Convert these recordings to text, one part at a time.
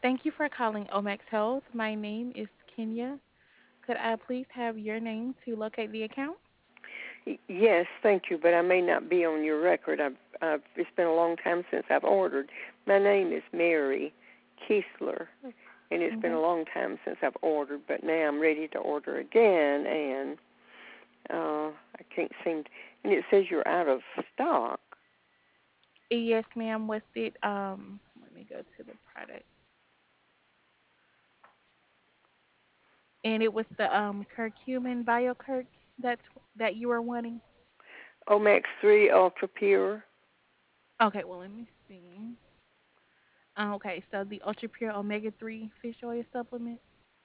Thank you for calling Omax Health. My name is Kenya. Could I please have your name to locate the account? Yes, thank you, but I may not be on your record. It's been a long time since I've ordered. My name is Mary Kiesler, and it's been Okay. a long time since I've ordered, but now I'm ready to order again, and I can't seem to, and it says you're out of stock. Yes, ma'am. Was it let me go to the product. And it was the curcumin BioCurc that you were wanting? Omax 3 Ultra Pure. Okay, well let me see. Okay, so the Ultra Pure Omega 3 fish oil supplement.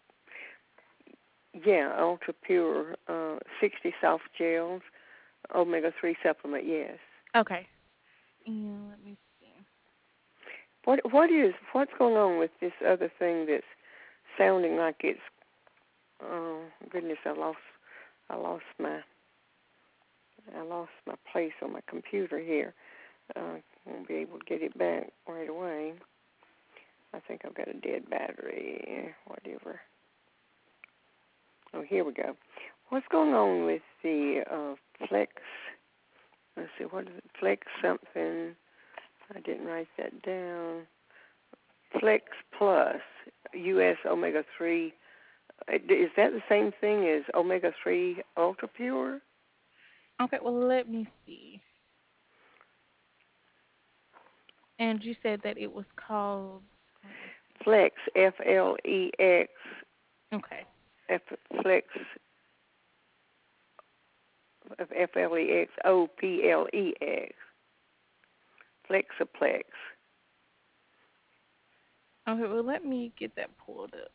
Yeah, Ultra Pure, 60 soft gels, Omega 3 supplement, yes. Okay. And let me see. What's going on with this other thing that's sounding like it's, oh goodness, I lost my I lost my place on my computer here. Won't be able to get it back right away. I think I've got a dead battery, whatever. Oh, here we go. What's going on with the Flex? Let's see, what is it? Flex something. I didn't write that down. Flex Plus, U.S. Omega 3. Is that the same thing as Omega 3 Ultra Pure? Okay, well let me see. And you said that it was called, let me see. Flex, Flex, Okay. Flex, Flexoplex, Flexaplex. Okay, well let me get that pulled up.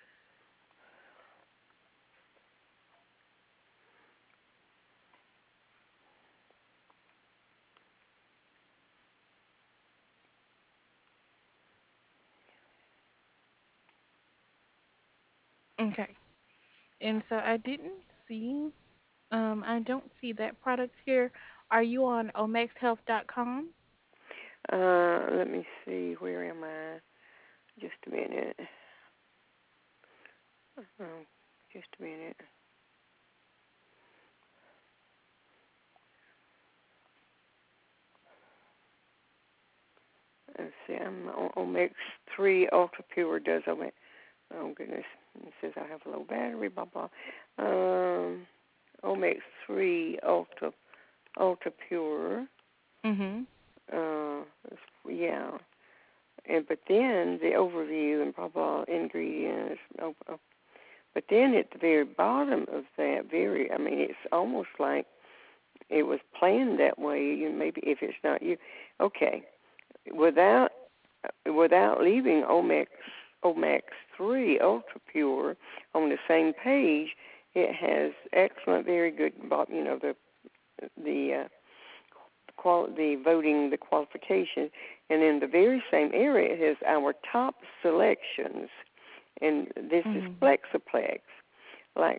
Okay. And so see I don't see that product here. Are you on omexhealth.com? Let me see, where am I? Just a minute. Oh, just a minute. Let's see, I'm on Omex 3 Ultra Pure does Omex. Oh, goodness. It says I have a low battery, blah, blah. Omex 3 Ultra Pure. Mhm. Uh, yeah. But then the overview and blah, blah, ingredients. But then at the very bottom of that, it's almost like it was planned that way. Maybe if it's not you. Okay. Without leaving Omax 3 Ultra Pure on the same page, it has excellent, very good. The the voting, the qualifications, and in the very same area, it has our top selections, and this is Mhm. Flexaplex. Like,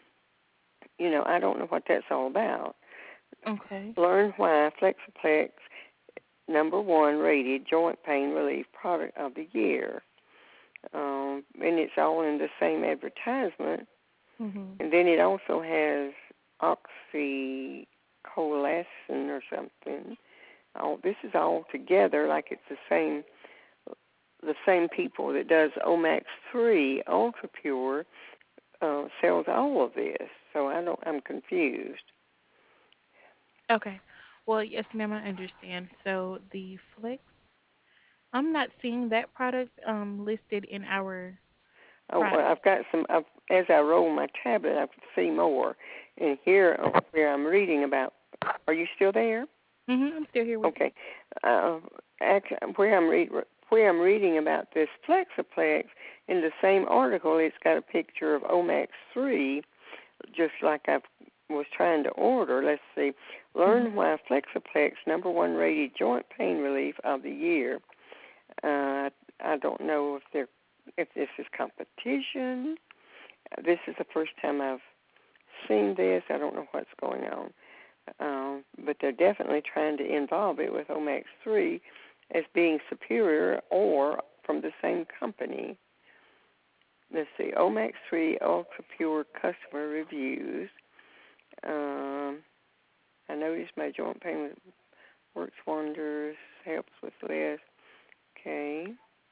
I don't know what that's all about. Okay. Learn why Flexaplex #1 rated joint pain relief product of the year. And it's all in the same advertisement. Mhm. And then it also has oxycollacin or something. This is all together, like it's the same people that does Omax 3 Ultra Pure sells all of this. So I'm confused. Okay. Well, yes, ma'am, I understand. So the Flex, I'm not seeing that product listed in our Oh, well, product. I've got some. As I roll my tablet, I can see more. And here, where I'm reading about, are you still there? Mhm. I'm still here with you. Okay. Uh, where I'm reading about this Flexaplex, in the same article, it's got a picture of Omax 3, just like I was trying to order. Let's see. Learn Mhm. why Flexaplex #1 rated joint pain relief of the year. I don't know if this is competition. This is the first time I've seen this. I don't know what's going on. But they're definitely trying to involve it with Omax 3 as being superior or from the same company. Let's see, Omax 3 Ultra Pure customer reviews. Um, I noticed my joint pain works wonders, helps with less. Okay.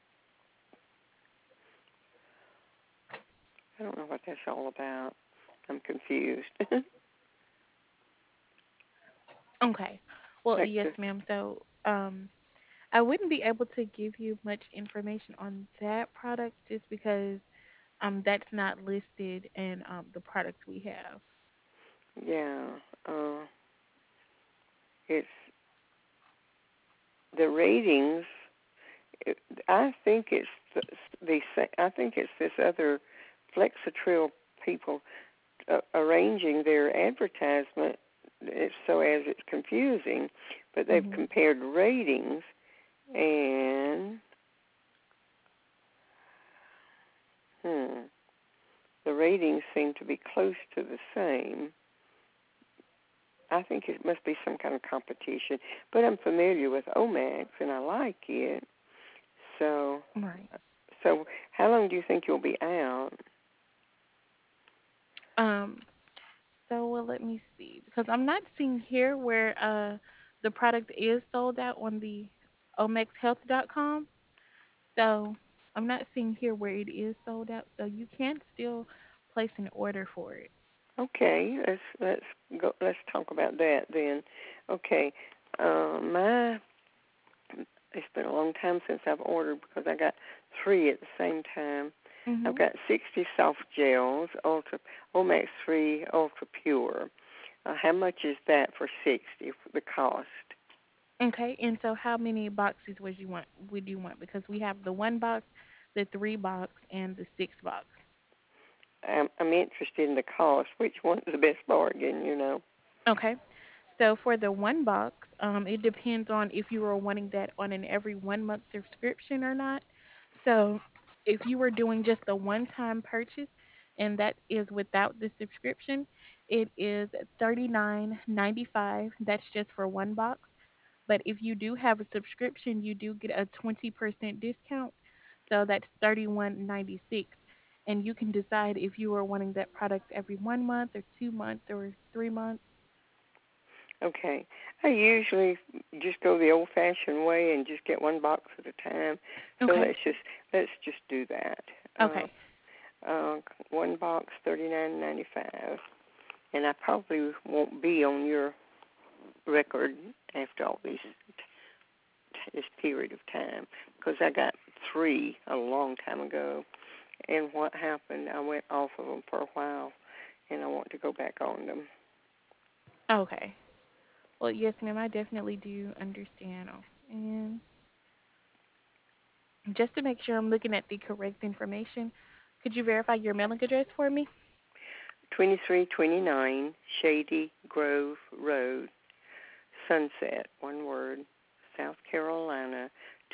I don't know what that's all about. I'm confused. Okay. Well, Like yes, the, ma'am. So, I wouldn't be able to give you much information on that product just because that's not listed in the products we have. yeah, it's the ratings. It, I think it's I think it's this other Flexitril people arranging their advertisement so as it's confusing, but they've Mhm. compared ratings and hmm, the ratings seem to be close to the same. I think it must be some kind of competition, but I'm familiar with Omax and I like it. So, Right. so how long do you think you'll be out? Um. So well, let me see because I'm not seeing here where the product is sold out on the omexhealth.com. So I'm not seeing here where it is sold out. So you can still place an order for it. Okay, let's go. Let's talk about that then. Okay, my it's been a long time since I've ordered because I got three at the same time. I've Mhm. got 60 soft gels, Ultra Omax 3 Ultra Pure. How much is that for 60? The cost? Okay. And so how many boxes would you want? Would you want? Because we have the one box, the three box, and the six box. I'm interested in the cost. Which one's the best bargain? Okay. So for the one box, it depends on if you were wanting that on an every 1 month subscription or not. So if you were doing just the one time purchase, and that is without the subscription, it is $39.95. That's just for one box. But if you do have a subscription, you do get a 20% discount. So that's $31.96. And you can decide if you are wanting that product every 1 month or 2 months or 3 months. Okay. I usually just go the old-fashioned way and just get one box at a time. So Okay. let's just do that. Uh, Okay. uh, one box, $39.95, and I probably won't be on your record after all this period of time because I got three a long time ago, and what happened? I went off of them for a while, and I want to go back on them. Okay. Well, yes, ma'am, I definitely do understand. Oh, and just to make sure I'm looking at the correct information, could you verify your mailing address for me? 2329 Shady Grove Road, Sunset, one word, South Carolina,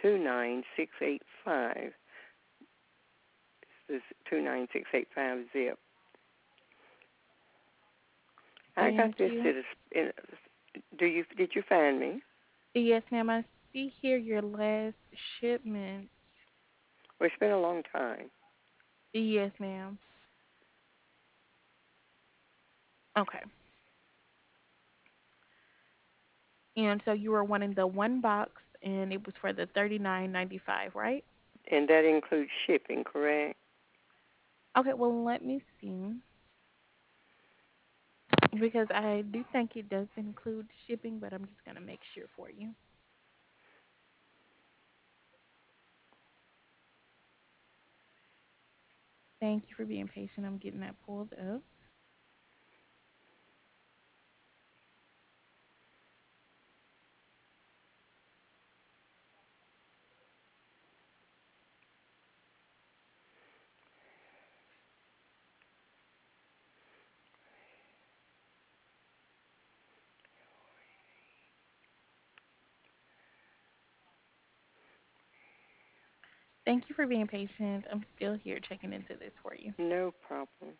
29685. This is 29685 zip. I got Thank this you. at did you find me? Yes, ma'am, I see here your last shipment. Well, it's been a long time. Yes, ma'am. Okay. And so you were wanting the one box, and it was for the 39.95, right? And that includes shipping, correct? Okay. Well, let me see because I do think it does include shipping, but I'm just gonna make sure for you. Thank you for being patient. I'm getting that pulled up. Thank you for being patient. I'm still here checking into this for you. No problem.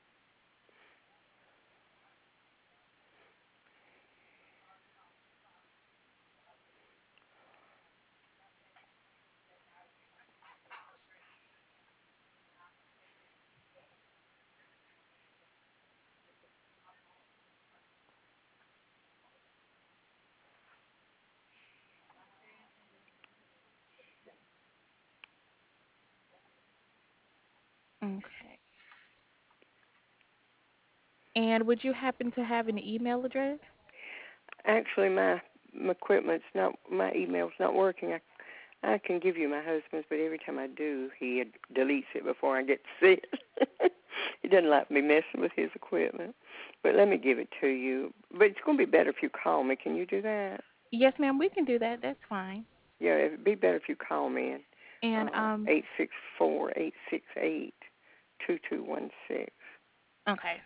And would you happen to have an email address? Actually, my equipment's not, my email's not working. I can give you my husband's, but every time I do, he deletes it before I get to see it. He doesn't like me messing with his equipment. But let me give it to you. But it's going to be better if you call me. Can you do that? Yes, ma'am, we can do that. That's fine. Yeah, it'd be better if you call me in And 864-868-2216. okay.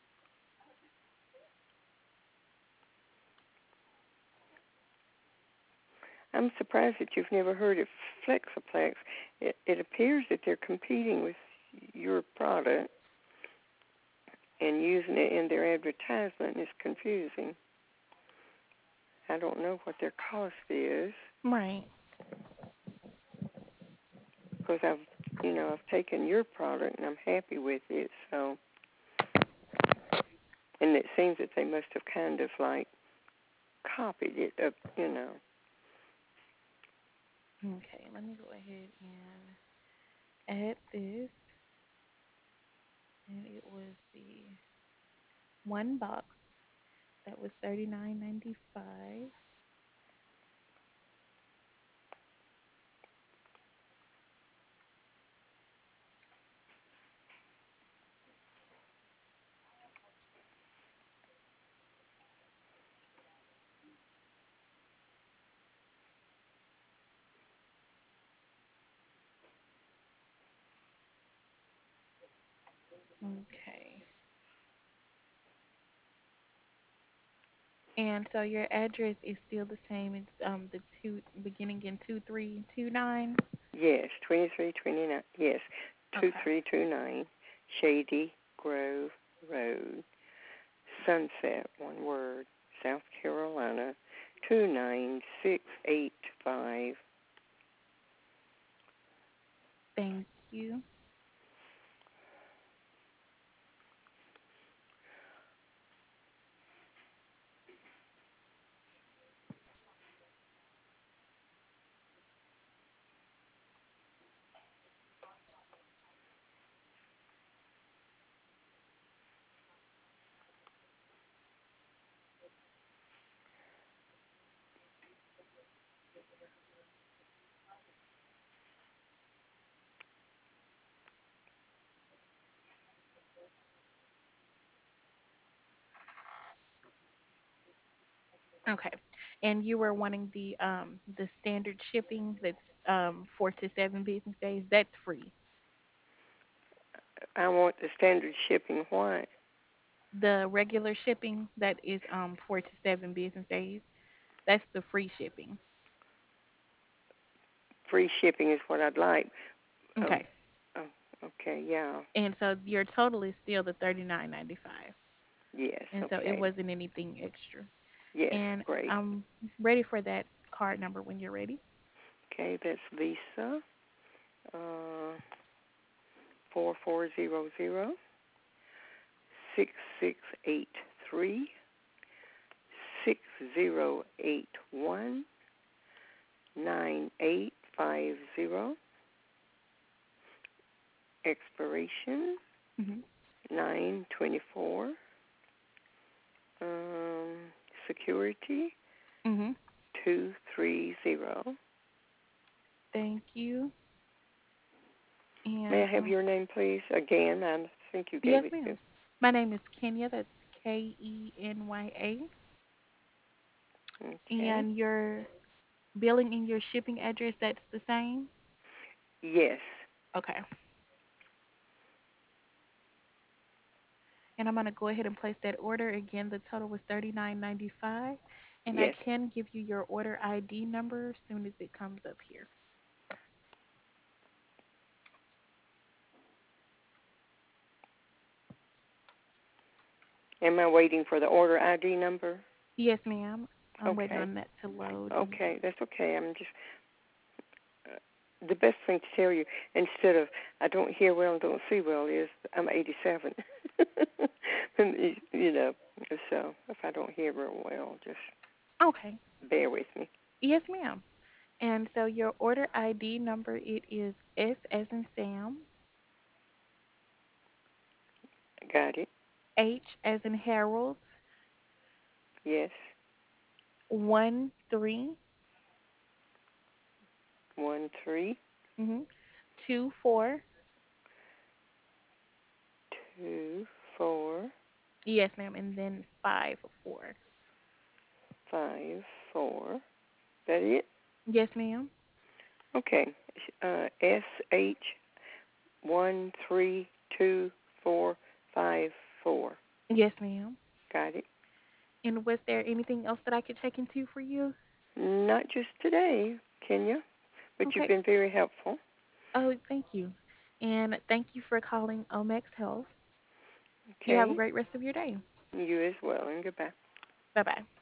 I'm surprised that you've never heard of Flexiplex. It appears that they're competing with your product and using it in their advertisement is confusing. I don't know what their cost is Right. because I've taken your product and I'm happy with it. So, and it seems that they must have kind of like copied it up. Okay, let me go ahead and add this. And it was the one box that was 39.95. Okay. And so your address is still the same. It's the two beginning in 2329. Yes, 2329. Yes, Okay. 2329 Shady Grove Road, Sunset, one word, South Carolina, 29685. Thank you. Okay. And you were wanting the standard shipping that's 4 to 7 business days. That's free. I want the standard shipping white. The regular shipping that is 4 to 7 business days. That's the free shipping. Free shipping is what I'd like. Um, Okay. oh, okay, yeah. And so your total is still the 39.95. Yes, And so it okay. wasn't anything extra. Yes, And great. I'm ready for that card number when you're ready. Okay, that's Visa, uh, 4408-6083-6081-9850. Expiration Hmm. 924. Um, Security Hmm. 230. Thank you. May And I have your name, please? Again, I think you gave yes, it to. ma'am. My name is Kenya. That's Kenya. Okay. And your billing and your shipping address, that's the same? Yes. Okay. And I'm going to go ahead and place that order. Again, the total was 39.95. And I Yes. can give you your order ID number as soon as it comes up here. Am I waiting for the order ID number? Yes, ma'am. I'm waiting Okay. on that to load. Okay, that's okay. I'm just the best thing to tell you instead of I don't hear well and don't see well is I'm 87. And, so if I don't hear real well, just Okay. bear with me. Yes, ma'am. And so your order ID number, it is S as in Sam, Got it. H as in Harold, Yes. 1 3, 13, mm-hmm, 2 4. 24, Yes, ma'am, and then 5 4. 54. That it? Yes, ma'am. Okay. SH 132454. Yes, ma'am. Got it. And was there anything else that I could check into for you? Not just today, Kenya, but you've Okay. been very helpful. Oh, thank you. And thank you for calling Omex Health. You have a Okay. great rest of your day. You as well, and goodbye. Bye bye.